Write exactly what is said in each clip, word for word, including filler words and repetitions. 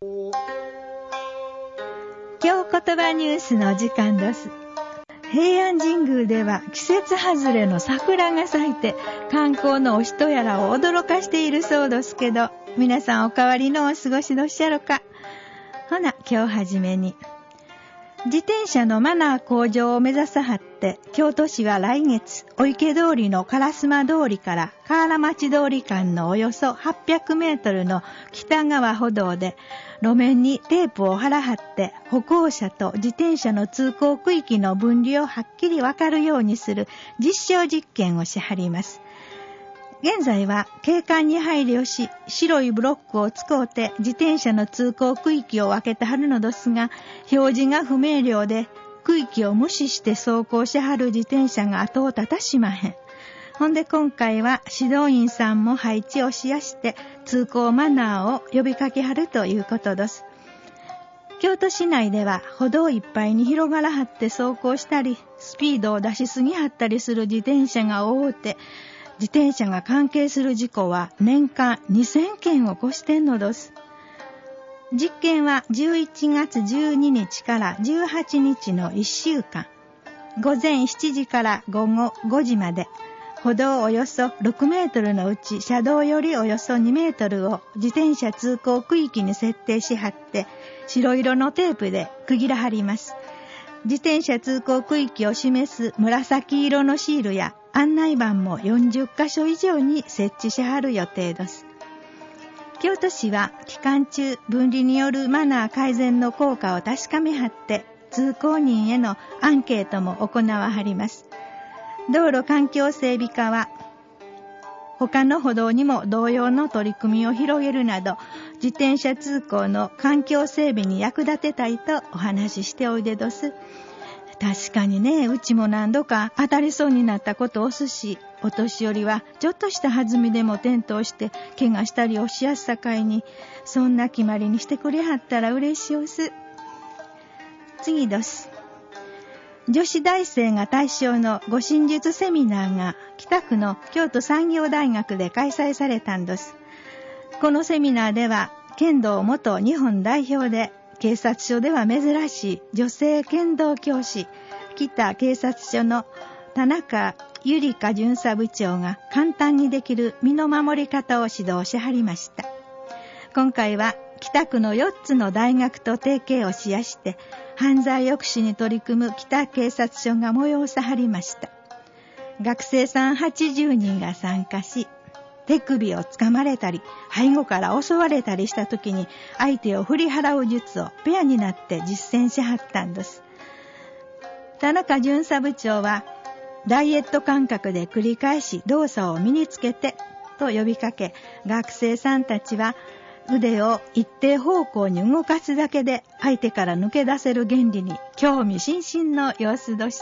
京言葉ニュースの時間です。平安神宮では季節外れの桜が咲いて観光のお人やらを驚かしているそうですけど、皆さんお変わりのお過ごしどっしゃろか。ほな今日はじめに、自転車のマナー向上を目指さはって京都市は来月お池通りの烏丸通りから河原町通り間のおよそはっぴゃくメートルの北側歩道で路面にテープを貼らはって歩行者と自転車の通行区域の分離をはっきりわかるようにする実証実験をしはります。現在は景観に配慮し白いブロックを使うて自転車の通行区域を分けてはるのですが、表示が不明瞭で区域を無視して走行しはる自転車が後を絶たしまへん。ほんで今回は指導員さんも配置をしやして通行マナーを呼びかけはるということです。京都市内では歩道いっぱいに広がらはって走行したりスピードを出しすぎはったりする自転車が多うて、自転車が関係する事故は年間にせんけんを超してんのです。実験はじゅういちがつじゅうににちからじゅうはちにちのいっしゅうかん、午前しちじから午後ごじまで、歩道およそろくメートルのうち車道よりおよそにメートルを自転車通行区域に設定しはって白色のテープで区切らはります。自転車通行区域を示す紫色のシールや案内板もよんじゅっかしょ以上に設置しはる予定です。京都市は期間中分離によるマナー改善の効果を確かめはって通行人へのアンケートも行わはります。道路環境整備課は他の歩道にも同様の取り組みを広げるなど自転車通行の環境整備に役立てたいとお話ししておいでどす。確かにね、うちも何度か当たりそうになったことおすし、お年寄りはちょっとした弾みでも転倒して怪我したりをしやすさかいに、そんな決まりにしてくれはったら嬉しおす。次どす。女子大生が対象の護身術セミナーが北区の京都産業大学で開催されたんです。このセミナーでは剣道元日本代表で警察署では珍しい女性剣道教師北警察署の田中ゆりか巡査部長が簡単にできる身の守り方を指導しはりました。今回は北区のよっつの大学と提携をしやして犯罪抑止に取り組む北警察署が催さはりました。学生さんはちじゅうにんが参加し、手首をつかまれたり背後から襲われたりした時に相手を振り払う術をペアになって実践しはったんです。田中巡査部長はダイエット感覚で繰り返し動作を身につけてと呼びかけ、学生さんたちは腕を一定方向に動かすだけで相手から抜け出せる原理に興味津々の様子でした。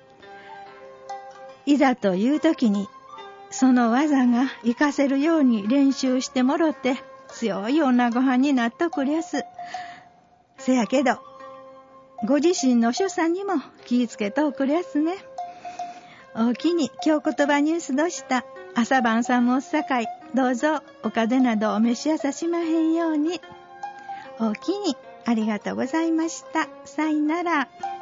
いざという時にその技が活かせるように練習してもろって強い女ご飯になっとくりゃす。せやけどご自身の出産にも気ぃつけとくりゃすね。おおきに京言葉ニュースどした。朝晩寒おっさかい、どうぞお風邪などお召しやさしまへんように。おおきにありがとうございました。さいなら。